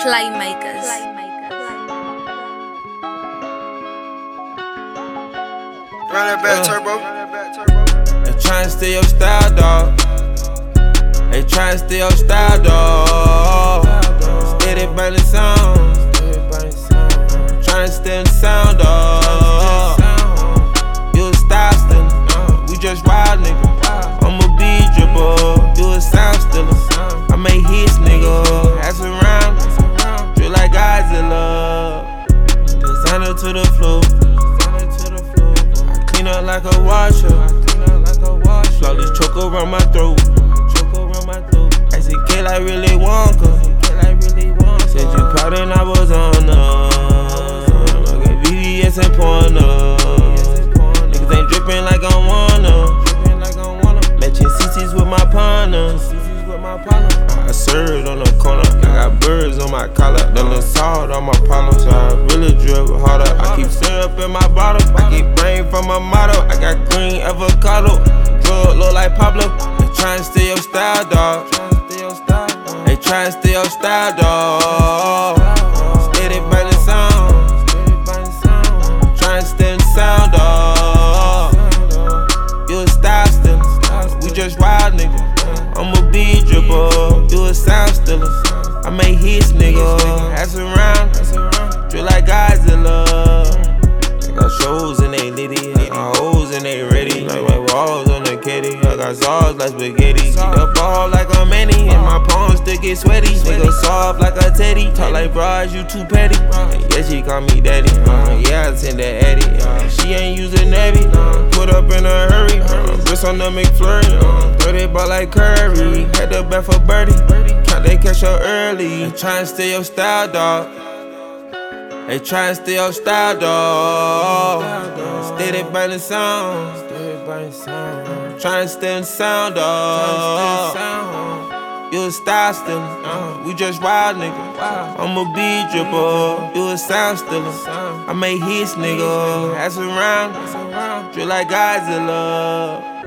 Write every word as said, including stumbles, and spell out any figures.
Playmakers. Run that back, Uh. turbo. They tryna steal your style, dawg. They tryna steal your style, dawg. Steady burning sound. Tryna steal the sound, dawg. You a style stealer. We just wild, nigga. I'm a beat dripper. You a sound stealer. I make hits, nigga. Ass around. Drill like Godzilla. Designer to the floor. Clean up like a washer. Flawless choke around my throat. I said, K like really Wonka. Said you proud and I was on her. Look at V V S and Porno. Niggas ain't drippin' like I wanna. Matching C Cs with my partners. I served on the corner. I got birds on my collar. Done the salt on my problems. So I really drip harder. I keep syrup in my bottle. I keep brain from my motto. I got green avocado. Drug look like Pablo. They tryna steal your style, dawg. They tryna steal your style, dawg. Steady burning sound. Tryna steal the sound, dawg. You a style stealer. We just wild, nigga. I'm a beat dripper. You a sound stealer. I make hits, nigga. Ass around. Drill like Godzilla. I got shows and they litty. I got hoes and they ready. Like my walls on the kitty. I got sauce like spaghetti. Eat the ball like a many. And my palms still get sweaty. Nigga soft like a teddy. Talk like bras, you too petty. And yeah, she call me daddy. Uh, yeah, I send that Eddie. Uh, she ain't using Navy. Uh, put up in a hurry. Uh, wrist on the McFlurry. Uh, thirty ball like Curry. Had the bet for birdie. Count they catch her early. They tryna steal your style, dawg. They tryna steal your style, dawg. Steady burning sound. Tryna steal the sound, dawg. You a style stealer. We just wild, nigga. I'm a beat dripper. You a sound stealer. I make hits, nigga. Ass around. Drill like Godzilla.